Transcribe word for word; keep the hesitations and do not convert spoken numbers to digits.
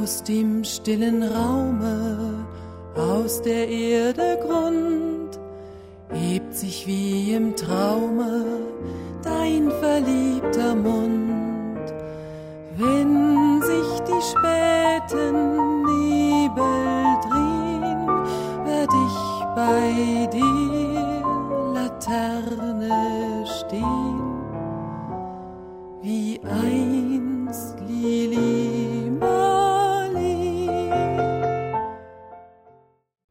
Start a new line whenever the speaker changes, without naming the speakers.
Aus dem stillen Raume, aus der Erde Grund, hebt sich wie im Traume dein verliebter Mund. Wenn sich die späten Nebel drehen, werd ich bei dir